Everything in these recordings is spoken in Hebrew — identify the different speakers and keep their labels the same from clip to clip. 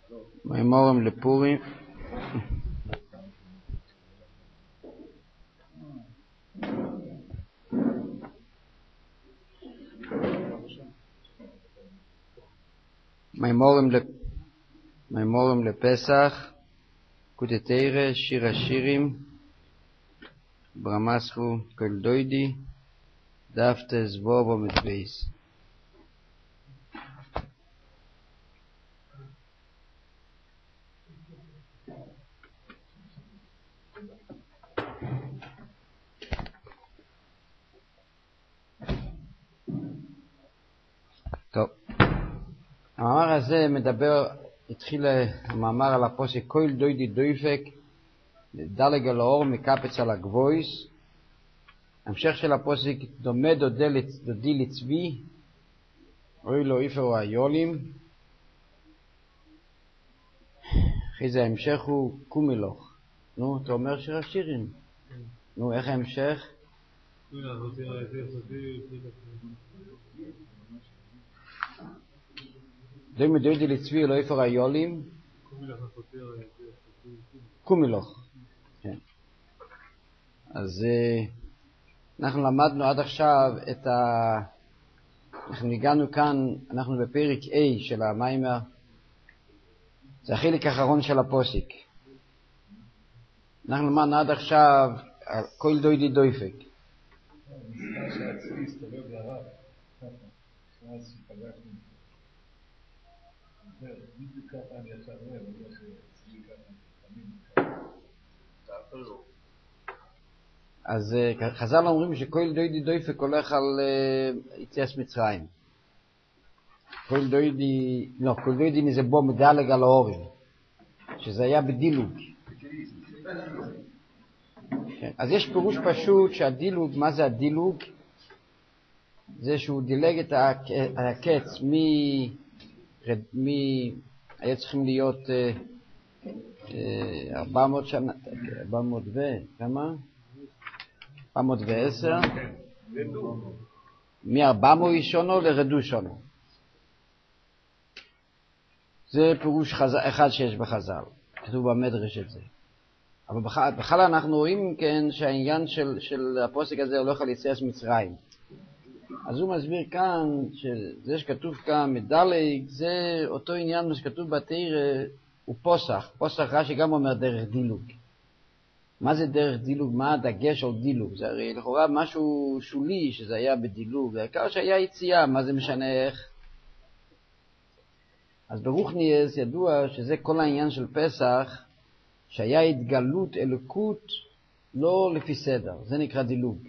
Speaker 1: מימורים לפורים. מימורים לפסח, קוטטיירה, שיר השירים, ברמסחו קולדוידי, דפת זבובו מדבייס. טוב, המאמר הזה התחיל המאמר על הפוסק כל דוידי דויפק, דלג על האור מקפץ על הגבויס. המשך של הפוסק דומה דודי לצבי, אוי לו איפרו היולים. אחרי זה ההמשך הוא קומילוך. נו, אתה אומר שיר השירים. נו, איך ההמשך? דומה דודי לצבי, לא איפרו היולים. קומילוך. כן. אז אנחנו למדנו עד עכשיו אנחנו הגענו כאן, אנחנו בפרק A של המיימר. זה החלק האחרון של הפוסק. אנחנו למדנו עד עכשיו כל דוידי דויפק. אז חז"ל אומרים שכל דוידי דויפק הולך על יציאת מצרים. כל דוידי זה בו מדלג על האורים, שזה היה בדילוג. אז יש פירוש פשוט שהדילוג, מה זה הדילוג? זה שהוא דילג את הקץ היה צריכים להיות 400 שנה, 400 כמה? 410 מ-400 שונו לרדו שונו. זה פירוש אחד שיש בחז"ל, כתוב במדרש את זה. אבל בכלל אנחנו רואים כן שהעניין של הפוסק הזה הולך על יציאת מצרים. אז הוא מסביר כאן שזה שכתוב כאן מדלג, זה אותו עניין שכתוב בתורה הוא פוסח. פוסח רש"י גם אומר דרך דילוג. מה זה דרך דילוג? מה הדגש על דילוג? זה הרי לכאורה משהו שולי שזה היה בדילוג. העיקר שהיה יציאה, מה זה משנה איך? אז ברוחניאס ידוע שזה כל העניין של פסח, שהיה התגלות אלוקות לא לפי סדר. זה נקרא דילוג.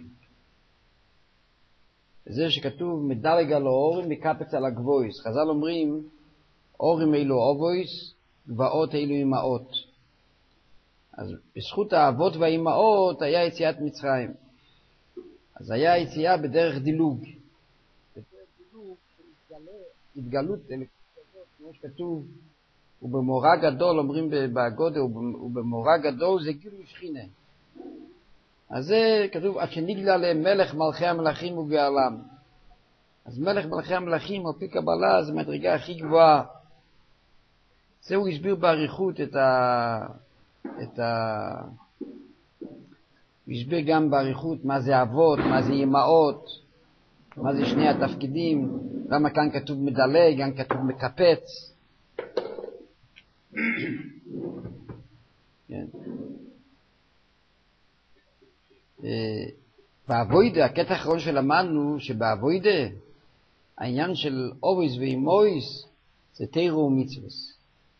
Speaker 1: זה שכתוב מדלג על האורים מקפץ על הגבויס. חז"ל אומרים אורים אלו אובויס, גבעות אלו אמאות. אז בזכות האבות והאימהות היה יציאת מצרים. אז היה יציאה בדרך דילוג. בדרך דילוג התגלות כמו שכתוב, ובמורא גדול, אומרים בהגודה, ובמורא גדול זה גילוי שכינה. אז זה כתוב, עד שנגלה להם מלך מלכי המלכים וגאלם. אז מלך מלכי המלכים, על פי קבלה, זה מדרגה הכי גבוהה. זה הוא הסביר בעריכות הוא הסביר גם בעריכות מה זה אבות, מה זה אמהות, מה זה שני התפקידים, למה כאן כתוב מדלג, כאן כתוב מקפץ. כן. באבוידה, הקטע האחרון שלמדנו, שבאבוידה, העניין של אובויס ואימויס, זה תירו ומצווס.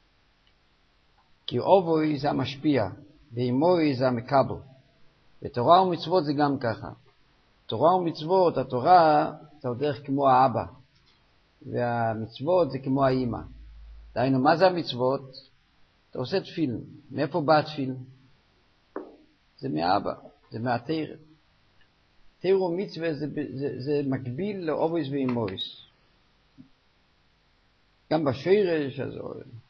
Speaker 1: כי אובויס זה המשפיע, ואימויס זה המקבל. ותורה ומצוות זה גם ככה. תורה ומצוות, התורה זה דרך כמו האבא, והמצוות זה כמו האמא. דהיינו, מה זה המצוות? אתה עושה תפיל. מאיפה בא התפיל? זה מהאבא, זה מהתיר. תיר ומצווה זה מקביל לאובויס ואימויס. גם בשרש, אז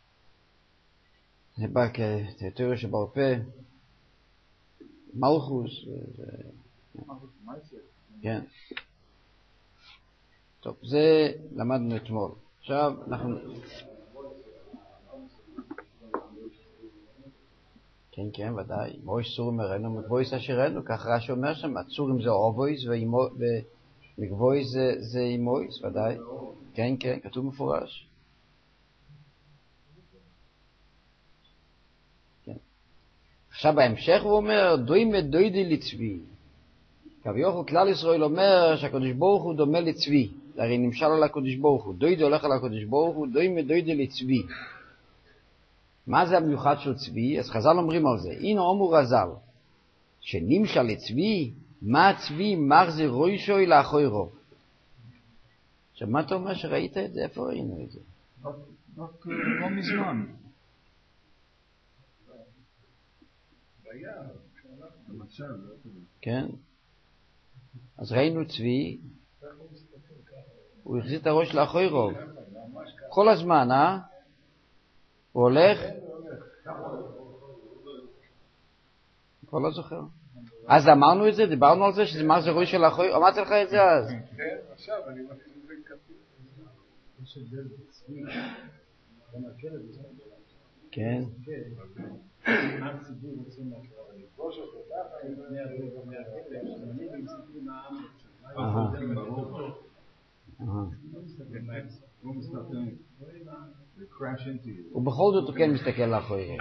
Speaker 1: זה בא כתיר שבעל פה, מלכוס. כן. טוב, זה למדנו אתמול. עכשיו אנחנו... כן, כן, ודאי. מויש צורים הראינו, מגבויס אשרנו, כך רש"י אומר שם, הצורים זה אובויס ומגבויס זה אימויס, ודאי. כן, כן, כתוב מפורש. כן. עכשיו בהמשך הוא אומר, דוימא דוידי לצבי. כביכול כלל ישראל אומר שהקדוש ברוך הוא דומה לצבי. זה הרי נמשל על הקדוש ברוך הוא. דוידי הולך על הקדוש ברוך הוא, דוימא דוידי לצבי. מה זה המיוחד של צבי? אז חז"ל אומרים על זה. הנה אומרו רז"ל, שנמשל לצבי, מה צבי מחזיר ראשו לאחורו. עכשיו מה אתה אומר שראית את זה? איפה ראינו את זה?
Speaker 2: רק לא מזמן.
Speaker 1: כן. אז ראינו צבי, הוא החזיר את הראש לאחורו. כל הזמן, הוא הולך? כבר לא זוכר. אז אמרנו את זה? דיברנו על זה? שזה מחזיר ראש לאחורו? אמרתי לך את זה אז?
Speaker 2: כן, עכשיו אני מכיר את זה כתוב. יש הבדל בצבי, גם הכלב,
Speaker 1: כן.
Speaker 2: מה הציבור רוצים להכיר, אבל לפגוש אותו ככה, בני הדור ובני הכלב, שמנים הם סיפורים מהעם, הוא מסתכל, they crash into you.
Speaker 1: ובכל זאת הוא כן מסתכל לאחורו.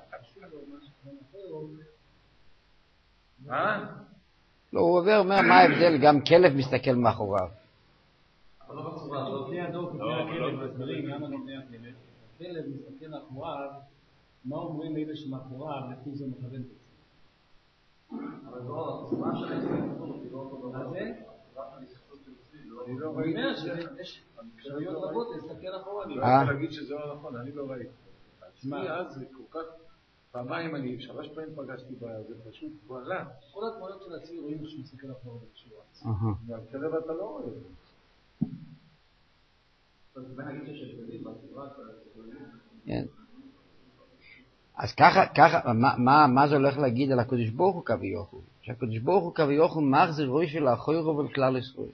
Speaker 1: לא, הוא אומר מה ההבדל, גם כלב מסתכל מאחוריו.
Speaker 2: אבל לא בצורה, לא בני הדור ובני הכלב, מסבירים למה לא בני הכלב. הכלב מסתכל לאחוריו, מה אומרים אלה שמאחוריו, לפי זה מכוון את זה. אבל לא, התוצאה של ההתפתחות היא לא אותו דבר. מה זה? אני לא ראיתי את זה. יש אפשרויות רבות להסתכל אחורה. אני לא יכול להגיד שזה לא נכון, אני לא ראיתי. עצמי אז זה כל כך, פעמיים אני, 3 פעמים פגשתי בזה, פשוט וואלה. כל התמונות של עצמי רואים שהוא מסתכל אחורה בקשורה. והכלב אתה לא רואה את זה. אז בן נגיד שיש הבדלים בצורה של הציבוריים.
Speaker 1: כן. אז ככה, מה זה הולך להגיד על הקדוש ברוך הוא כביכול? שהקדוש ברוך הוא כביכול מחזיר ראשו לאחורו ולכלל ישראל.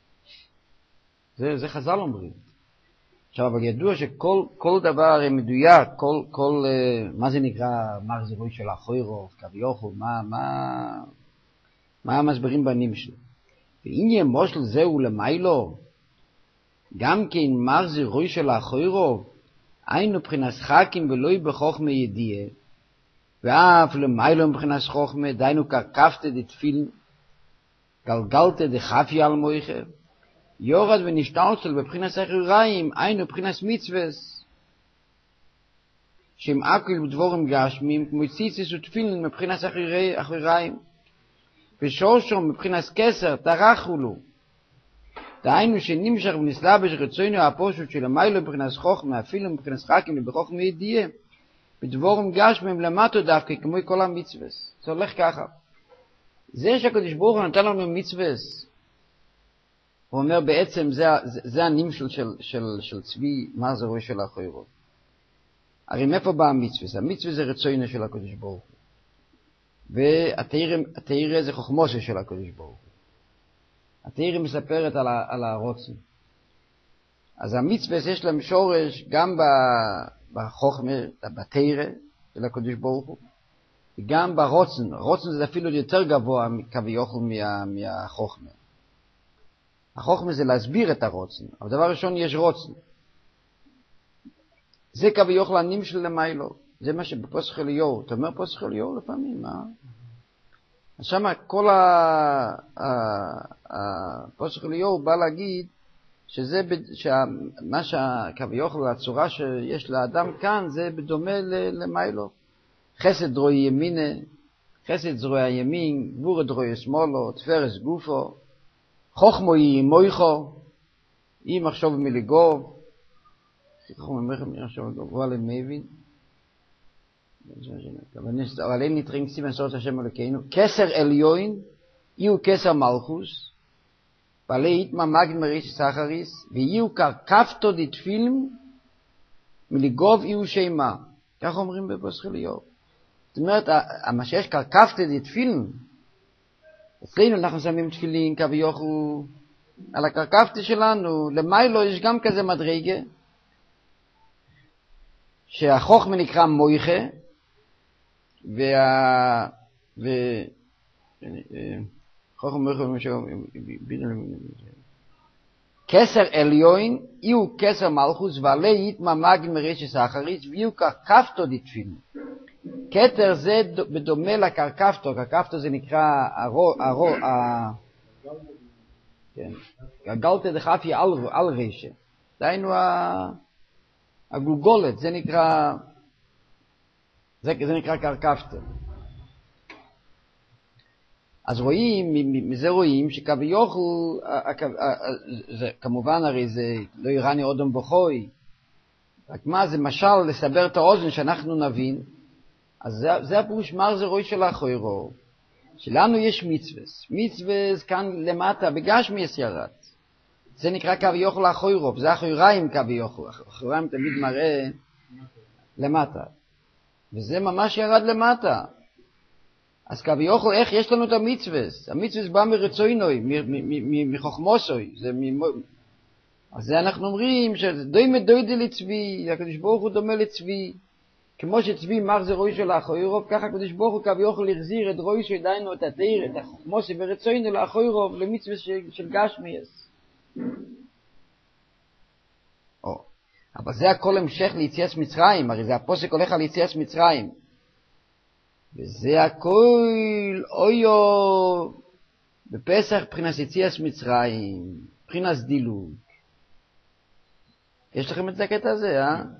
Speaker 1: זה חז"ל אומרים. עכשיו, אבל ידוע שכל דבר מדויק, מה זה נקרא מחזיר ראשו לאחורו, כביכול, מה המסברים בנים שלו? ועניין מושל זהו למיילו, גם כן מחזיר ראשו לאחורו, היינו מבחינת חכים ולא בחוכמה ידיעה, ואף למיילו מבחינת חוכמה, דיינו כרקפת דתפיל, גלגלת דחפי על מויכה, יורד ונשתלשל בבחינת אחריים, היינו מבחינת מצווס, שהם אקל בדבורים גשמים, כמו ציצס ותפילין מבחינת אחריים, ושורשום מבחינת כסר, תרחו לו, דהיינו שנמשך ונסלבש רצוינו הפושט של המיילו מבחינת חוכמה, אפילו מבחינת חכים ובחוכמה ידיעה, בדבורים גשמים למטו דווקא כמו כל המצווס. זה הולך ככה. זה שהקדוש ברוך הוא נתן לנו מצווס, הוא אומר בעצם זה הנמשל של צבי, מה זה ראש של האחורות. הרי מאיפה בא המצווס? המצווס זה רצוינו של הקדוש ברוך הוא. והתאירה זה חוכמוסו של הקדוש ברוך הוא. התאירה מספרת על הרוצן. אז המצווס יש להם שורש גם בחוכמה, בתאירה של הקדוש ברוך הוא, וגם ברוצן. הרוצן זה אפילו יותר גבוה כביכול מהחוכמה. החוכמה זה להסביר את הרוצן, אבל דבר ראשון יש רוצן. זה כביכול הנמשל למיילו. זה מה שבפוסח אליהו. אתה אומר פוסח אליהו לפעמים, אז שמה כל הפוסח אליהו בא להגיד מה שכביכול הצורה שיש לאדם כאן זה בדומה למיילו. חסד דרוי ימינה, חסד זרוע ימין, גבורה דרוי שמאלו, תפרס גופו, חוכמו היא מויכו, היא מחשוב מלגוב, אבל הם מבין, אבל אין נתראים סימן סורת השם אלוקינו, כסר עליון, יהיו כסר מלכוס, בעלי יתמה מגד מריש סחריס, ויהיו כרקפתו דתפילם, מלגוב יהיו שימה. כך אומרים בפוסח אליהו. זאת אומרת, מה שיש כרקפתו דתפילם, אצלנו אנחנו שמים תפילין כביכול על הקרקפתא שלנו, למיילו יש גם כזה מדרגה, שהחוכמה נקרא מויכה, כסר עליון, יהיו כסר מלכוס, ועלי יתממג מרשס האחריס, ויהיו קרקפתו דתפילו. כתר זה בדומה לקרקפתו, קרקפתו זה נקרא גלגלתא דחפי על רשע. דהיינו הגולגולת, זה נקרא קרקפתו. אז מזה רואים שכביכול, כמובן הרי זה לא יראני אודם בוכוי, רק מה זה משל לסבר את האוזן שאנחנו נבין, אז זה הפירוש מר זה רוי של החוירו, שלנו יש מצווס כאן למטה בגשמיס ירד, זה נקרא כביכול החוירו, זה החויריים כביכול, החויריים תמיד מראה למטה, וזה ממש ירד למטה. אז כביכול איך יש לנו את המצווס? המצווס בא מרצוינוי, מחוכמוסוי. אז זה אנחנו אומרים שדומה דוידי לצבי, הקדוש ברוך הוא דומה לצבי. כמו שצבי מח זה רוי של האחוירוב, ככה הקדוש ברוך הוא כביכול החזיר את רוי שדיינו את התאיר, את החוכמוסי ורצוינו לאחוירוב, למצווס של גשמיאס. אבל זה הכל המשך ליציאת מצרים, הרי זה הפוסק הולך על יציאת מצרים. וזה הכל אויו בפסח מבחינת יציאת מצרים, מבחינת דילוג. יש לכם את הקטע הזה,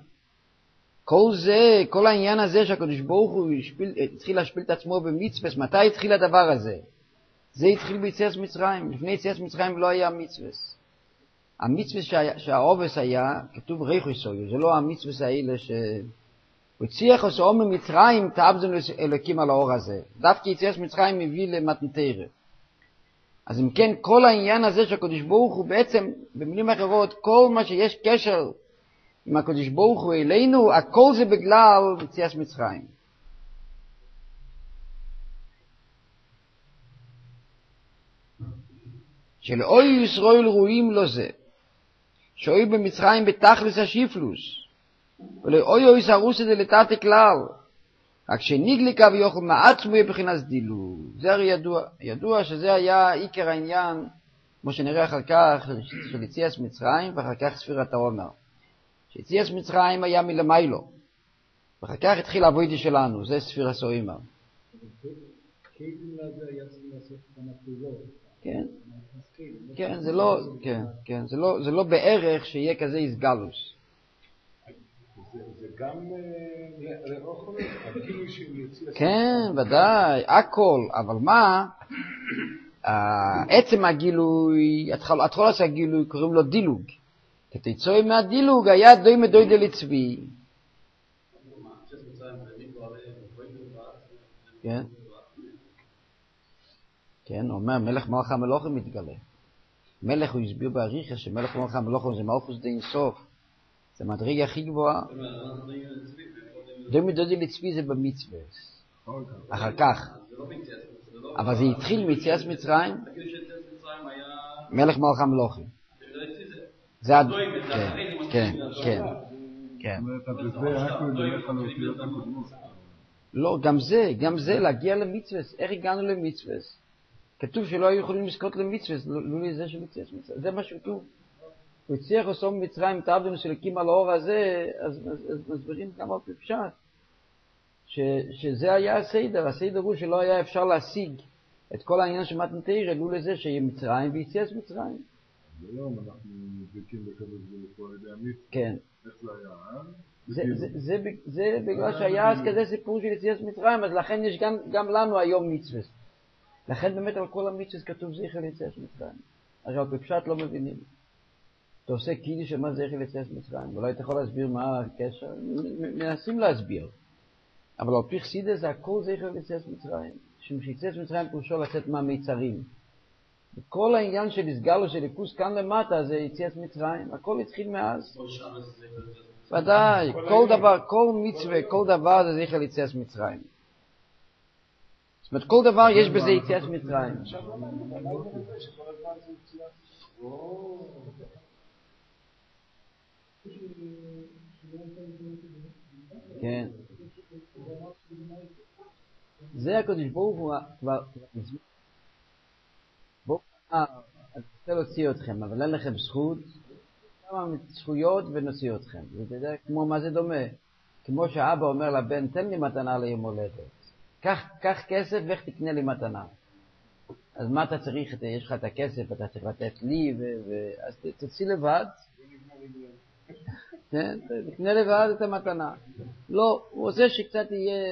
Speaker 1: כל העניין הזה שהקדוש ברוך הוא התחיל להשפיל את עצמו במצווס, מתי התחיל הדבר הזה? זה התחיל ביציאת מצרים, לפני יציאת מצרים לא היה מצווס. המצווס שהעובס היה, כתוב ריחוסוי, זה לא המצווס האלה הוציח עשו ממצרים, תאבזנו אלוקים על האור הזה. דווקא יציאת מצרים מביא למתנתרא. אז אם כן, כל העניין הזה שהקדוש ברוך הוא בעצם, במילים אחרות, כל מה שיש קשר עם הקדוש ברוך הוא אלינו, הכל זה בגלל יציאת מצרים. שלאוי ישראל רואים לו זה, שאוי במצרים בתכלס השיפלוס, ולאוי אוי סרוסי דלתתי כלל, רק שניגלי כביכול מעצמו בבחינת דילוג. זה הרי ידוע שזה היה עיקר העניין, כמו שנראה אחר כך, של יציאת מצרים, ואחר כך ספירת העומר. שיציאת מצרים היה מלמיילו, ואחר כך התחיל העבודה שלנו, זה ספירת העומר. כן, כן, זה לא בערך שיהיה כזה איסגלוס.
Speaker 3: זה גם לאוכל, הגילוי של יציאת.
Speaker 1: כן, ודאי, הכל, אבל מה? עצם הגילוי, התחולת הגילוי קוראים לו דילוג. כתיצוי מהדילוג היה דומה דוידי לצבי. כן. כן, הוא אומר, מלך מלך המלוכים מתגלה. מלך הוא הסביר בעריכה שמלך מלך המלוכים זה מלכוס די אינסוף. זה מדרגה הכי גבוהה. דומה דודי לצבי זה במצווה. אחר כך. אבל זה התחיל מיציאת מצרים. מלך מלך המלוכים. זה כן, כן, כן. לא, גם זה להגיע למצווה. איך הגענו למצווה? כתוב שלא היו יכולים לזכות למצווה, לא לזה של יציאת מצרים. זה מה שכתוב. הוא הצליח עשו ממצרים תאבדנו שלקים על האור הזה, אז מסבירים כמה פשט. שזה היה הסדר. הסדר הוא שלא היה אפשר להשיג את כל העניין של מתנתרא, לא לזה שיהיה מצרים ויציאת מצרים.
Speaker 3: היום אנחנו מדליקים לקבל זה פה על ידי המצווה.
Speaker 1: כן.
Speaker 3: איך זה היה?
Speaker 1: זה בגלל שהיה אז כזה סיפור של יציאת מצרים, אז לכן יש גם לנו היום מצווה. לכן באמת על כל המצווה כתוב זכר ליציאת מצרים. עכשיו בפשט לא מבינים. אתה עושה קידוש של מה זכר ליציאת מצרים, אולי אתה יכול להסביר מה הקשר, מנסים להסביר. אבל על פי חסידות זה הכל זכר ליציאת מצרים. שיציאת מצרים פירושו לצאת מהמיצרים. וכל העניין של הסגלו של ליכוס כאן למטה זה יציאת מצרים, הכל התחיל מאז. ודאי, כל דבר, כל מצווה, כל דבר זה זכר ליציאת מצרים. זאת אומרת, כל דבר יש בזה יציאת מצרים. כן. זה הקדוש ברוך הוא כבר מזמן. בואו אני רוצה להוציא אתכם, אבל אין לכם זכות, כמה זכויות ונוציא אתכם. זה יודע כמו מה זה דומה. כמו שאבא אומר לבן, תן לי מתנה ליום הולדת. קח כסף ואיך תקנה לי מתנה. אז מה אתה צריך? יש לך את הכסף, אתה צריך לתת לי, אז תוציא לבד. תקנה לבד את המתנה. לא, הוא רוצה שקצת יהיה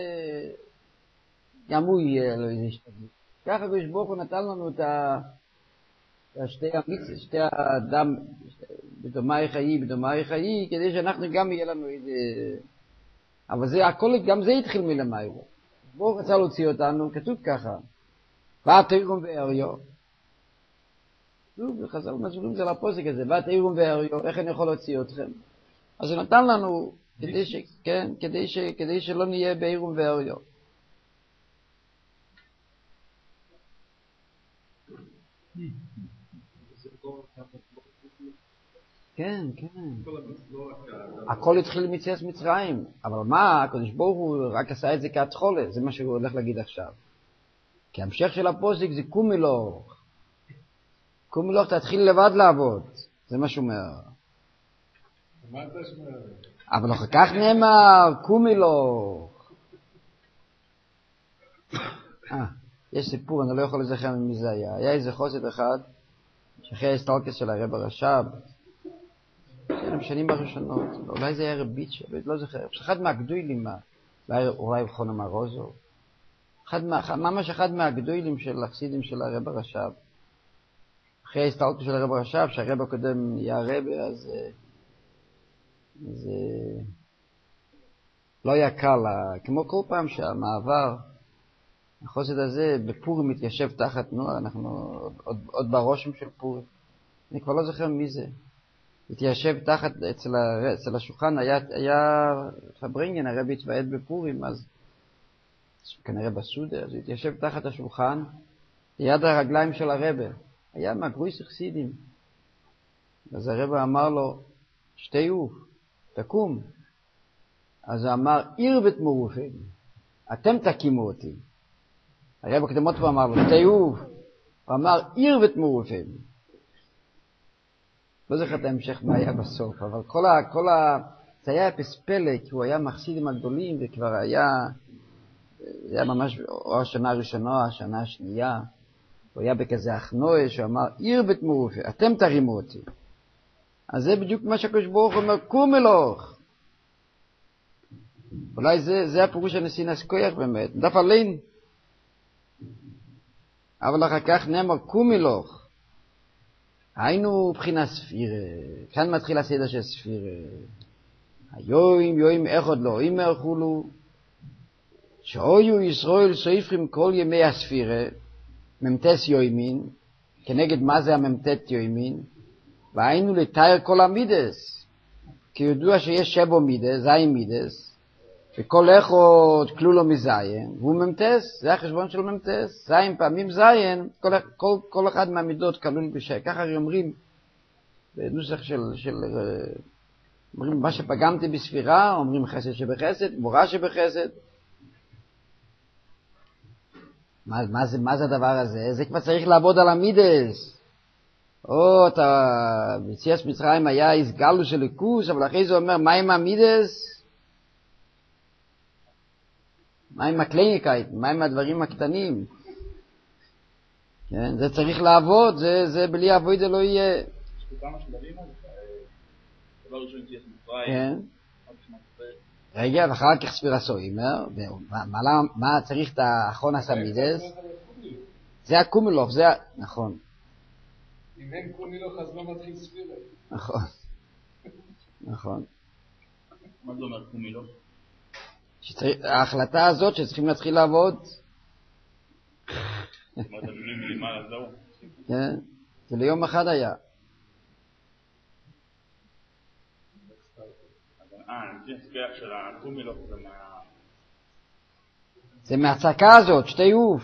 Speaker 1: ימוי לו איזה השתגלות. ככה הקדוש ברוך הוא נתן לנו את שתי המצוות, שתי האדם, בדומי חיי, כדי שאנחנו גם יהיה לנו איזה... אבל זה הכל, גם זה התחיל מלמעלה. ברוך רצה להוציא אותנו, כתוב ככה. ותראום ואריו. כתוב, בחז"ל מסבירים זה לפוסק הזה, ותראום ואריו, איך אני יכול להוציא אתכם? אז זה נתן לנו, כדי שלא נהיה בעירום ואריו. כן. הכל התחיל מיציאת מצרים, אבל מה, הקדוש ברוך הוא רק עשה את זה כהתחלה, זה מה שהוא הולך להגיד עכשיו. כי המשך של הפוסק זה קומילוך. קומילוך תתחיל לבד לעבוד, זה מה שהוא אומר. אבל אחר כך נאמר קומילוך. יש סיפור, אני לא יכול לזכר ממי זה היה. היה איזה חוסד אחד, שאחרי ההסתלקות של הרב הרש"ב, בשנים הראשונות, אולי זה היה רביץ', לא זוכר, אחד מהגדולים, אולי חונם הרוזו, ממש אחד מהגדולים של החסידים של הרב הרש"ב. אחרי ההסתלקות של הרב הרש"ב, שהרב הקודם נהיה הרב, אז לא היה קל, כמו כל פעם שהמעבר, החוסד הזה בפורים מתיישב תחת, אנחנו עוד ברושם של פורים, אני כבר לא זוכר מי זה. התיישב תחת, אצל השולחן היה פברינגן, הרבי התוועד בפורים, אז כנראה בסודה, אז התיישב תחת השולחן, ליד הרגליים של הרבי, היה מהגרויס חסידים. אז הרבי אמר לו, שתיוף, תקום. אז הוא אמר, עיר ותמורופים, אתם תקימו אותי. הרבי הקדמות הוא אמר לו, שתיוף, הוא אמר, עיר ותמורופים. לא זוכר את ההמשך מה היה בסוף, אבל זה היה פספלא, כי הוא היה מחסידים הגדולים, וכבר היה ממש, או השנה הראשונה, השנה השנייה, הוא היה בכזה הכנוע, שהוא אמר, עיר בתמורופי, אתם תרימו אותי. אז זה בדיוק מה שהקדוש ברוך הוא אומר, קומילוך. אולי זה הפירוש הנשיא כוח באמת, דף עלין. אבל אחר כך נאמר, קומילוך. היינו בחינה ספירה, כאן מתחיל הסדר של ספירה. היום אחד לא אימר חולו, שהיו ישראל סופרים כל ימי הספירה, ממתס יוימין, כנגד מה זה הממתת יוימין, והיינו לתאר כל המידס, כי ידוע שיש שבו מידס, זין מידס, וכל אחד כלולו מזיין, והוא ממתס, זה החשבון של ממתס, זין פעמים זיין, כל אחד מהמידות כלול בשי, ככה אומרים, בנוסח אומרים מה שפגמתי בספירה, אומרים חסד שבחסד, מורה שבחסד. מה זה הדבר הזה? זה כבר צריך לעבוד על המידס. ביציאת מצרים היה הסגלו של ליכוס, אבל אחרי זה אומר, מה עם המידס? מה עם הקליניקאית? מה עם הדברים הקטנים? כן, זה צריך לעבוד, זה בלי עבוד זה לא יהיה.
Speaker 4: יש פה כמה שלבים על זה, דבר ראשון תהיה מצרים.
Speaker 1: כן. רגע, ואחר כך ספירה סוימר, מה צריך את האחרון הסמידס? זה הקומילוך, זה נכון.
Speaker 3: אם אין קומילוך אז לא מתחיל ספירה.
Speaker 1: נכון.
Speaker 4: מה זה אומר קומילוך?
Speaker 1: ההחלטה הזאת שצריכים להתחיל לעבוד.
Speaker 4: מה זה דולים מלמעלה זהו?
Speaker 1: כן, זה ליום אחד היה.
Speaker 4: אני חושב של הקומילוך זה מה...
Speaker 1: זה מהצעקה הזאת, שתי אוף.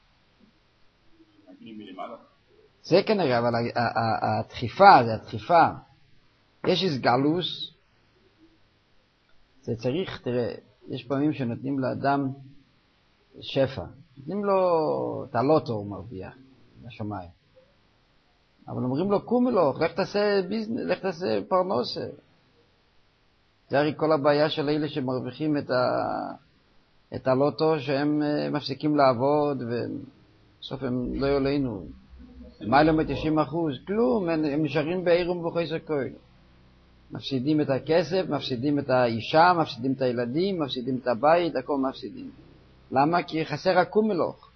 Speaker 4: מלמעלה?
Speaker 1: זה כנראה, אבל הדחיפה, זה הדחיפה. יש הסגלוס, זה צריך, תראה, יש פעמים שנותנים לאדם שפע. נותנים לו את הלוטו, הוא מרוויח, בשמיים. אבל אומרים לו, קומלוך, לך תעשה ביזנס, לך תעשה פרנסה. זה הרי כל הבעיה של אלה שמרוויחים את הלוטו, שהם מפסיקים לעבוד, ובסוף הם לא יולנו. מה לא מ-90%? כלום, הם נשארים בעירום ובחסר כהן. מפסידים את הכסף, מפסידים את האישה, מפסידים את הילדים, מפסידים את הבית, הכל מפסידים. למה? כי חסר הקומלוך.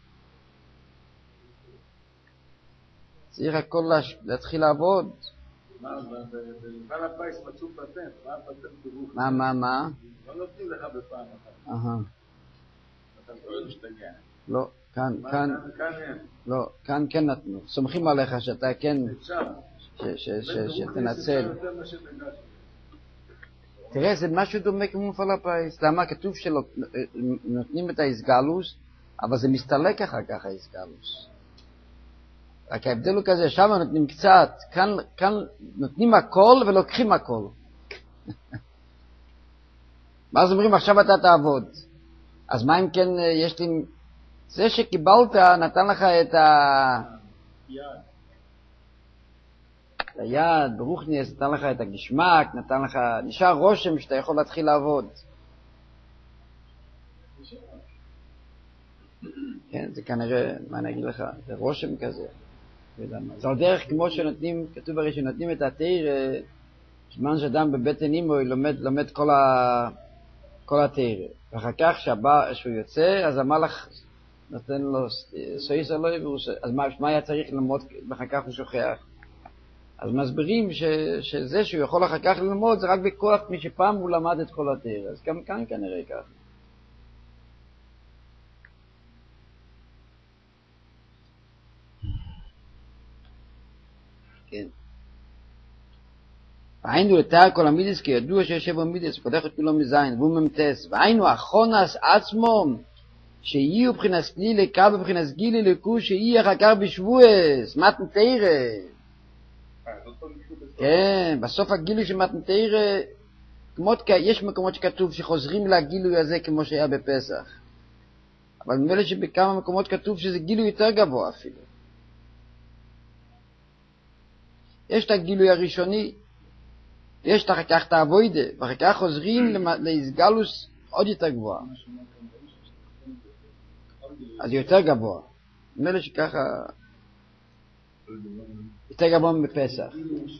Speaker 1: צריך הכל להתחיל לעבוד.
Speaker 3: במפעל הפיס מצאו פטנט, מה הפטנט ברוך?
Speaker 1: מה?
Speaker 3: לא נותנים לך בפעם אחת. אתה לא משתגע.
Speaker 1: לא, כאן לא, כאן כן נתנו. סומכים עליך שאתה כן, שתנצל. תראה, זה משהו דומה כמו מפעל הפיס. למה? כתוב שנותנים את האיסגלוס, אבל זה מסתלק אחר כך האיסגלוס. רק ההבדל הוא כזה, שם נותנים קצת, כאן נותנים הכל ולוקחים הכל. ואז אומרים, עכשיו אתה תעבוד. אז מה אם כן יש לי... זה שקיבלת נתן לך את היד, ברוך נס, נתן לך את הגשמק, נתן לך... נשאר רושם שאתה יכול להתחיל לעבוד. כן, זה כנראה, מה אני אגיד לך, זה רושם כזה. זה על דרך כמו שנותנים, כתוב הרי שנותנים את התיר, זמן שאדם בבטן אימו לומד כל התיר. ואחר כך שהוא יוצא, אז המלאך נותן לו סויס אלוהי, אז מה היה צריך ללמוד, ואחר כך הוא שוכח. אז מסבירים שזה שהוא יכול אחר כך ללמוד, זה רק בכוח מי שפעם הוא למד את כל התיר. אז גם כאן כנראה כך. כן. והיינו לתאר כל המידס, כי ידוע שיושב במידס, וקודח את כולו מזין, והוא ממתס. והיינו אחונס עצמו, שיהיו בחינס כלי לקה ובחינס גילי לקו, שיהיה אחר כך בשבועס, מתן תירה. כן, בסוף הגילוי של מתן תירה, יש מקומות שכתוב שחוזרים לגילוי הזה כמו שהיה בפסח. אבל נראה שבכמה מקומות כתוב שזה גילוי יותר גבוה אפילו. יש את הגילוי הראשוני, יש אחר כך את האבוידה, ואחר כך חוזרים להסגלוס עוד יותר גבוה. אז יותר גבוה. נראה שככה יותר גבוה מפסח.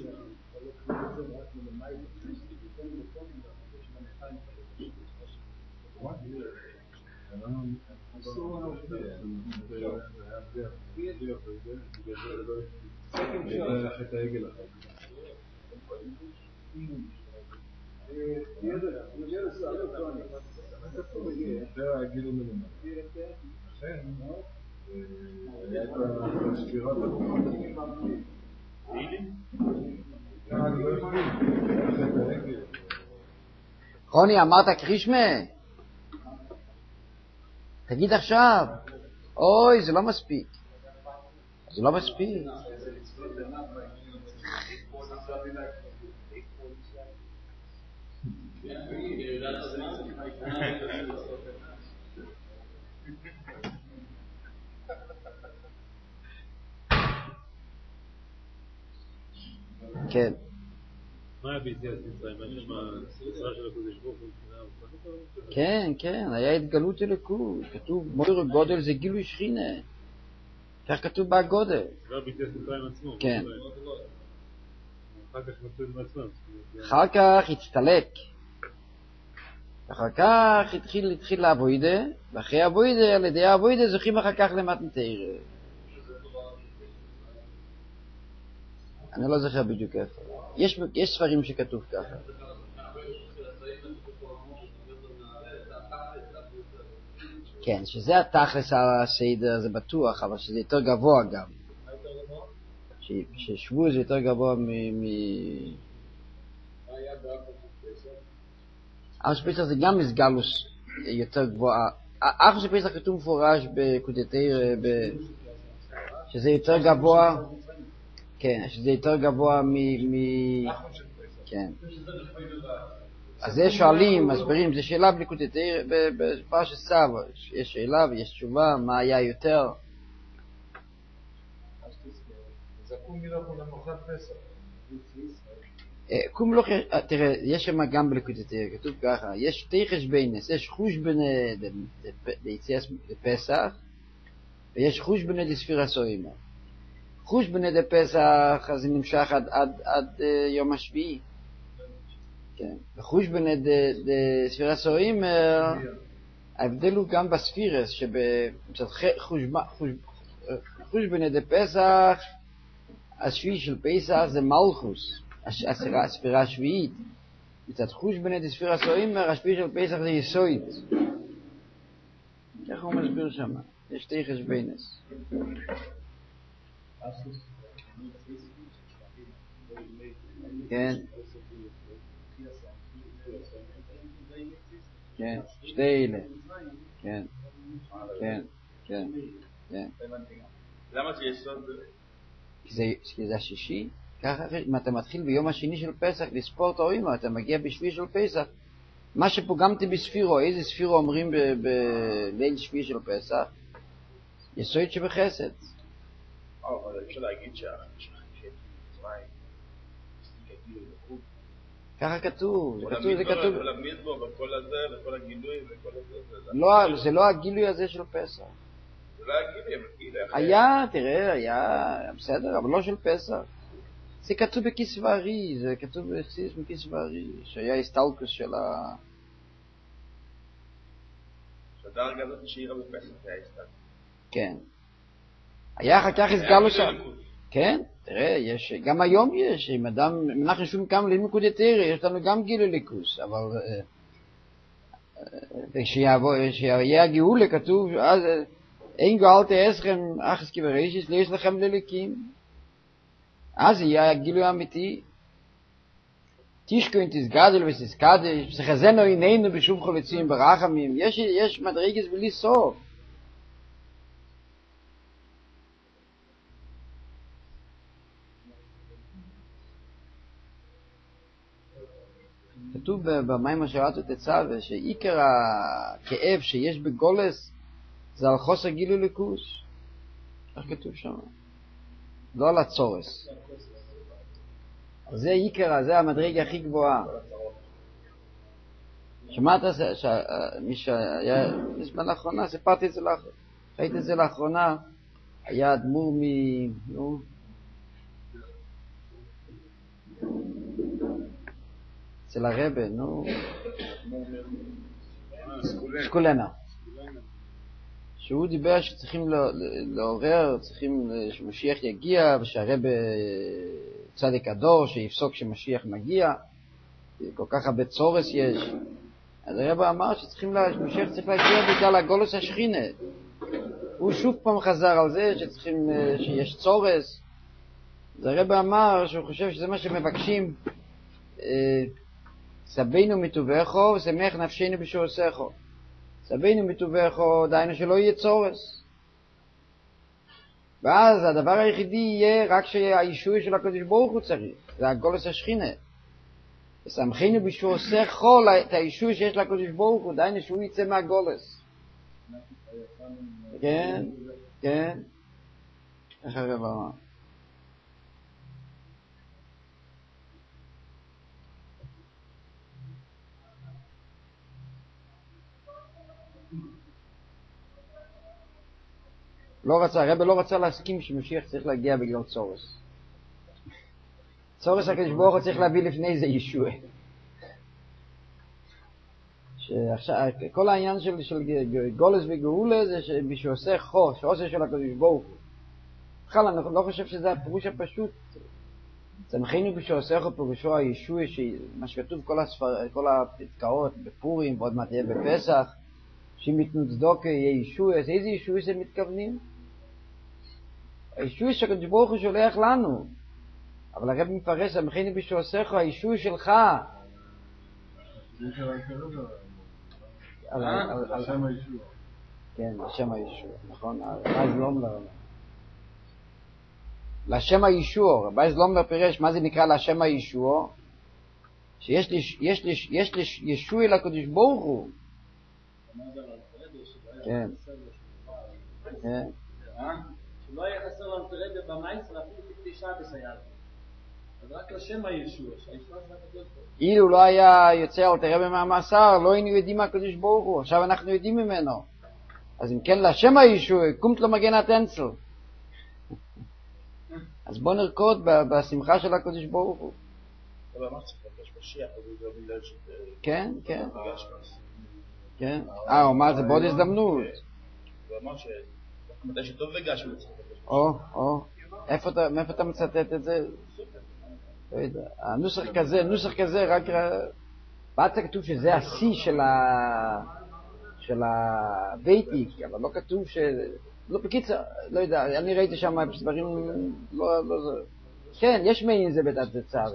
Speaker 3: את העגל אחר. זה הגילו מלמד. לכן, היה את הספירת
Speaker 1: רוני, אמרת קרישמה? תגיד עכשיו. אוי, זה לא מספיק. זה לא מספיק. כן.
Speaker 2: מה היה ביציאת מצרים? מה נשמע ספרה של הקודש ברוך הוא?
Speaker 1: כן, כן, היה התגלות אלוקות. כתוב, מויר גודל זה גילוי שכינה. כך כתוב בגודל.
Speaker 2: זה היה ביציאת מצרים עצמו.
Speaker 1: כן.
Speaker 2: אחר כך מצאו את עצמם.
Speaker 1: אחר כך הצטלק. אחר כך התחיל לעבודה, ואחרי העבודה, על ידי העבודה זוכים אחר כך למתן תורה. אני לא זוכר בדיוק איפה. יש ספרים שכתוב ככה. כן, שזה התכלס הסדר, זה בטוח, אבל שזה יותר גבוה גם. ששבוע זה יותר גבוה אחר שפסח זה גם מסגלוס יותר גבוהה. אחר שפסח כתוב מפורש בקודתיר, שזה יותר גבוה, כן, שזה יותר גבוה כן. אז זה שואלים, מסבירים, זה שאלה בליקוטי תורה, בפרשת צו, יש שאלה ויש תשובה, מה היה יותר. קום לא, תראה, יש שם גם בליקוטי תורה, כתוב ככה, יש שתי חשבונס, יש חושבן ליציאת פסח, ויש חושבן לספירת סוהים. חושבן לפסח, אז זה נמשך עד יום השביעי. כן. וחושבן לספירת סוהים, ההבדל הוא גם בספירס, חושבן לפסח, השביעי של פסח זה מלכוס, הספירה השביעית. מצד חושבן לספירת סוהים, השביעי של פסח זה יסויד. ככה הוא מסביר שם. יש שתי חשבונס. כן. כן, שתי אלה. כן. כן. כן. כן.
Speaker 4: למה זה יסוד?
Speaker 1: כי זה השישי. ככה, אם אתה מתחיל ביום השני של פסח לספור את האורים, אתה מגיע בשביעי של פסח. מה שפוגמתי בספירו, איזה ספירו אומרים בליל שביעי של פסח? יסוד שבחסד.
Speaker 4: אבל אפשר להגיד
Speaker 1: ככה כתוב, זה כתוב.
Speaker 4: כל המדבור וכל הזה וכל הגילוי וכל הזה.
Speaker 1: לא, זה לא הגילוי הזה של פסח.
Speaker 4: זה לא הגילוי,
Speaker 1: היה, תראה, היה בסדר, אבל לא של פסח. זה כתוב בכיסא הארי, זה כתוב בכיסא הארי, שהיה הסטלקוס של ה...
Speaker 4: שהדרגה הזאת שהירה בפסח, זה היה הסטלקוס. כן.
Speaker 1: היה אחר כך הסגלו שם. כן, תראה, יש, גם היום יש, אם אנחנו שום כמה לנקודי תראה, יש לנו גם גילוי ליכוס, אבל כשיהיה הגאולה כתוב, אז אין גאלתי אסכם אחס כבראשיס, לא יש לכם לליקים. אז יהיה הגילוי האמיתי. תשכון תסגדל ותסקדש, שחזנו עינינו בשוב חולצים ברחמים, יש מדרגס בלי סוף. כתוב במים השרת ותצווה שעיקר הכאב שיש בגולס זה על חוסר גילוי ליכוס. איך כתוב שם? לא על הצורס. זה עיקר, זה המדרגה הכי גבוהה. שמעת מי שהיה בזמן לאחרונה, סיפרתי את זה לאחרונה, ראיתי את זה לאחרונה, היה אדמו"ר אצל הרבה, סקולנה. שהוא דיבר שצריכים לעורר, צריכים שמשיח יגיע, ושהרבה צדיק הדור שיפסוק שמשיח מגיע, כל כך הרבה צורס יש. אז הרבה אמר שמשיח צריך להגיע בגלל הגולוס השכינה. הוא שוב פעם חזר על זה שיש צורס. אז הרבה אמר שהוא חושב שזה מה שמבקשים, סבינו מטובחו ושמח נפשנו בשעושךו. סבינו מטובחו, דיינו שלא יהיה צורס. ואז הדבר היחידי יהיה רק שהישוע של הקדוש ברוך הוא צריך. זה הגולוס השכינה. ושמחנו בשעושךו את הישוע שיש לקדוש ברוך הוא, דיינו שהוא יצא מהגולוס. כן, כן. איך הרב אמר? הרב לא רצה להסכים שמשיח צריך להגיע בגלל צורס. צורס הקדוש ברוך הוא צריך להביא לפני זה ישוע. שעכשיו, כל העניין של גולס וגאולה זה שמישהו עושה חור, שעושה של הקדוש ברוך הוא. בכלל, אני לא חושב שזה הפירוש הפשוט. שמחנו בשעושךו פירושו הישוע, מה שכתוב כל הפתקאות בפורים ועוד מעט יהיה בפסח, שאם יתנו צדוקה יהיה ישוע. אז איזה ישוע זה מתכוונים? הישוע שהקדוש ברוך הוא שולח לנו. אבל הרב מפרש, שמחנו בשעושךו, הישוע שלך. על שם הישוע. כן, לשם הישוע, נכון? רבי זלומלר. לשם הישוע, רבי זלומלר פירש, מה זה נקרא לשם הישוע? שיש לי ישוע לקדוש ברוך הוא. כן.
Speaker 2: שלא היה חסר לנו תרדה במייסר, אפילו כתשע בסייל. אז רק לשם הישוע, שהישוע זה הקדוש ברוך הוא.
Speaker 1: אילו לא היה יוצא אל תרבה מהמאסר, לא היינו יודעים מה הקדוש ברוך הוא. עכשיו אנחנו יודעים ממנו. אז אם כן לשם הישוע, קומת לו מגן הטנצל. אז בוא נרקוד בשמחה של הקדוש ברוך הוא.
Speaker 4: אבל אמרת שפגש משיח, אז זה בגלל ש...
Speaker 1: כן, כן. כן. הוא אמר זה בעוד הזדמנות.
Speaker 4: הוא אמר מתי שטוב וגש הוא צריך
Speaker 1: איפה אתה מצטט את זה? לא יודע. נוסח כזה רק... בעצם כתוב שזה השיא של הביתיק, אבל לא כתוב לא בקיצר, לא יודע, אני ראיתי שם דברים לא זה. כן, יש מעין זה בתת צער.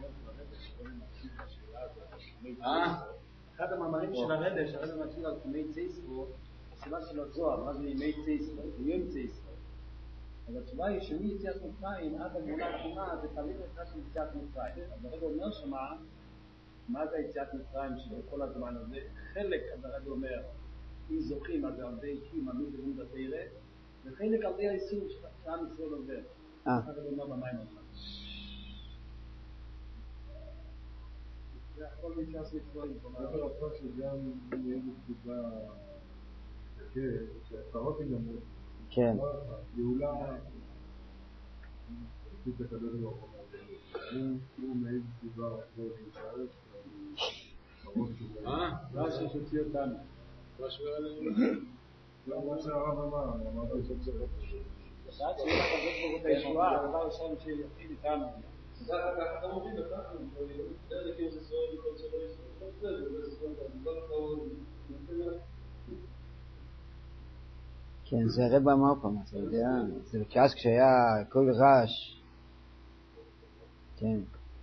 Speaker 2: אחד המאמרים של הרדה, שהרדה מתחיל על ימי צייסרו, הסיבה של הזוהר, מה זה ימי צייסרו? זה יום צייסרו. אז התשובה היא שמיציאת מצרים עד הגאולה האחרונה זה תמיד אחד של יציאת מצרים. אז הרדה אומר שמה, מה זה יציאת מצרים של כל הזמן הזה? חלק, אז הרדה אומר, אם זוכים, אז הרבה הקים, עמית בלימוד התורה, וחלק על די האיסור שעם ישראל עובר. הרדה אומר במים הזה. זה הכל מתייחס מצרים.
Speaker 3: זה ברפה שגם יהיה בתקופה שהצרות יגמרו.
Speaker 1: כן.
Speaker 3: גאולה תפקיד לקבל לו הוא מעיד תקופה לא להישאר
Speaker 2: רש"י שוציא אותנו.
Speaker 3: מה שהרב אמר
Speaker 2: שעד שיהיה לך הקדוש ברוך הוא הישועה, הדבר ראשון שיתחיל איתנו. אתה מוביל לך, זה כאילו זה סוהר וכל סוהר
Speaker 1: כן, זה הרב אמר פעם, אתה יודע, זה בקרס כשהיה כל רעש. כן.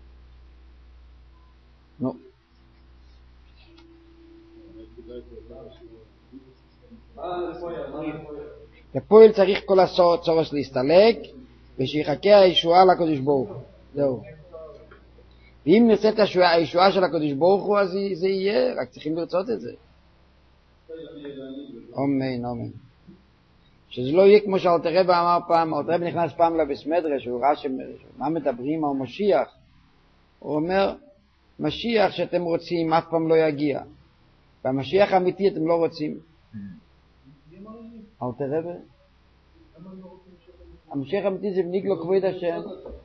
Speaker 1: נו. לפועל צריך כל הצורס להסתלק, ושיחכה הישועה לקדוש ברוך הוא. זהו. ואם נרצה את הישועה של הקדוש ברוך הוא, אז זה יהיה, רק צריכים לרצות את זה. אמן, אמן. שזה לא יהיה כמו שאלתר רבי אמר פעם, אלתר רבי נכנס פעם לבית מדרש, הוא ראה מה מדברים על משיח. הוא אומר, משיח שאתם רוצים אף פעם לא יגיע. והמשיח האמיתי אתם לא רוצים. אלתר רבי? המשיח האמיתי זה בניגלו כבוד השם.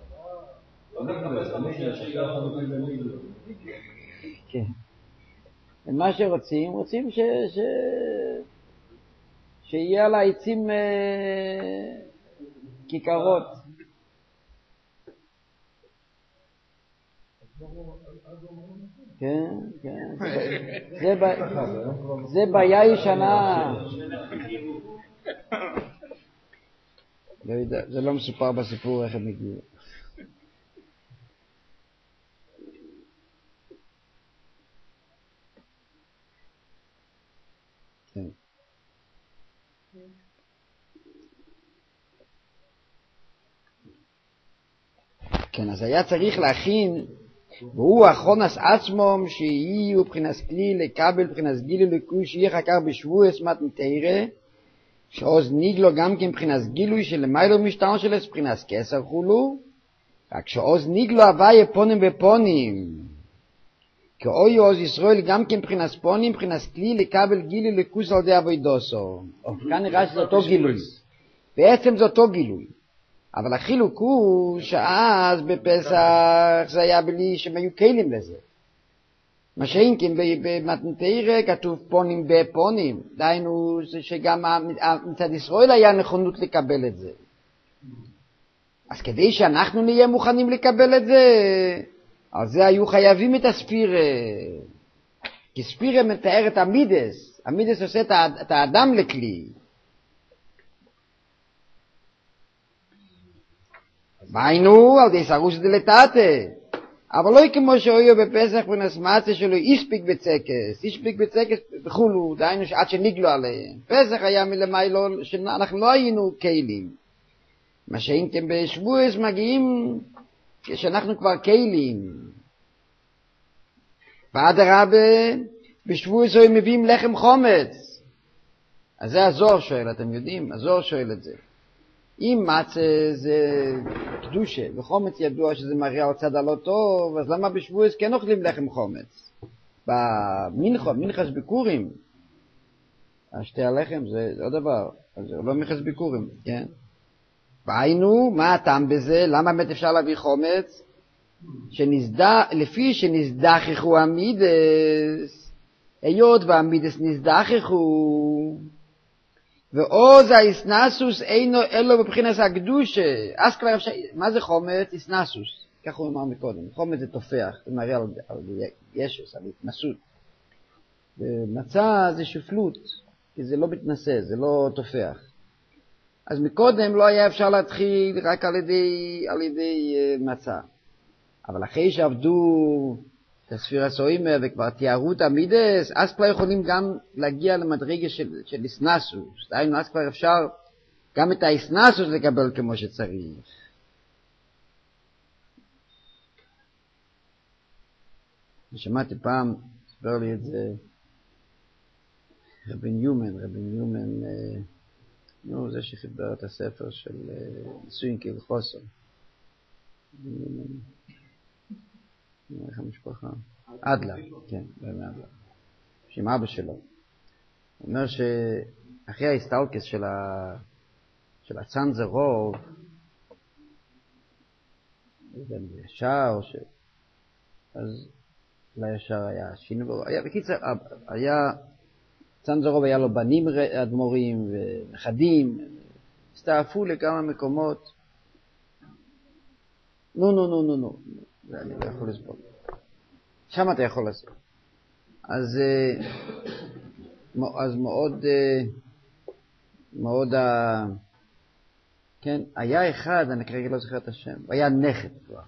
Speaker 1: כן. ומה שרוצים, רוצים שיהיה על העצים כיכרות. כן, כן. זה בעיה ישנה. לא יודע, זה לא מסופר בסיפור איך הם הגיעו. כן. כן, אז היה צריך להכין, והוא אחרונס עצמום שיהיו מבחינת כלי לקבל, מבחינת גילוי לקוי, שיהיה חקר בשבועס מתנתרא, שעוז ניגלו גם כן מבחינת גילוי שלמיילו משטר של מבחינת כסר חולו, רק שעוז ניגלו הוויה פונים ופונים, כאוי עוז ישראל גם כן מבחינת פונים, מבחינת כלי לקבל גילוי לקוס על די אבוידוסו. כאן נראה שזה אותו גילוי. בעצם זה אותו גילוי. אבל החילוק הוא שאז בפסח זה היה בלי שהם היו כלים לזה. מה שאין כן במתנתרא כתוב פונים בפונים. דהיינו שגם מצד ישראל היה נכונות לקבל את זה. אז כדי שאנחנו נהיה מוכנים לקבל את זה, אז זה היו חייבים את הספירה. כי ספירה מתאר את המידס. המידס עושה את האדם לכלי. והיינו על די סרוס דלתתה, אבל לא כמו שהיו בפסח ונסמצה שלו איספיק בצקס וכולו, דהיינו עד שניגלו עליהם. פסח היה מלמיילו שאנחנו לא היינו כלים. מה שאינתם בשבועס מגיעים כשאנחנו כבר כלים. ואדרבה, בשבועס הם מביאים לחם חומץ. אז זה הזוהר שואל, אתם יודעים? הזוהר שואל את זה. אם מצה זה קדושה, וחומץ ידוע שזה מראה על צד הלא טוב, אז למה בשבועס כן אוכלים לחם חומץ? במנחס ביקורים, שתי הלחם זה עוד דבר, זה לא מנחס ביקורים, כן? והיינו, מה הטעם בזה? למה באמת אפשר להביא חומץ? לפי שנסדחכו המידס, היות והמידס נסדחכו, ועוז האסנסוס אינו אלו בבחינס הקדושה. אז כבר אפשר, מה זה חומץ? אסנסוס, כך הוא אמר מקודם. חומץ זה תופח, זה מראה על ישס, על התנסות. ומצה זה שפלות, כי זה לא מתנסה, זה לא תופח. אז מקודם לא היה אפשר להתחיל רק על ידי מצה. אבל אחרי שעבדו את הספירה סוימה וכבר תיארו את המידס, אז כבר יכולים גם להגיע למדרגה של אסנסוס. דהיינו, אז כבר אפשר גם את האסנסוס לקבל כמו שצריך. שמעתי פעם, הסבר לי את זה, רבי ניומן, זה שחיבר את הספר של נישואין כהלכות. איך המשפחה? אדלה, כן, אדלה. עם אבא שלו. הוא אומר שאחרי ההסטלקס של הצנזרוב, זה ישר, אז לא ישר היה שינבור. בקיצר, צנזרוב היה לו בנים אדמו"רים ונכדים, הסתעפו לכמה מקומות. נו. אני לא יכול לסבול. שם אתה יכול לעשות. אז מאוד כן, היה אחד, אני כרגע לא זוכר את השם, הוא היה נכד כבר.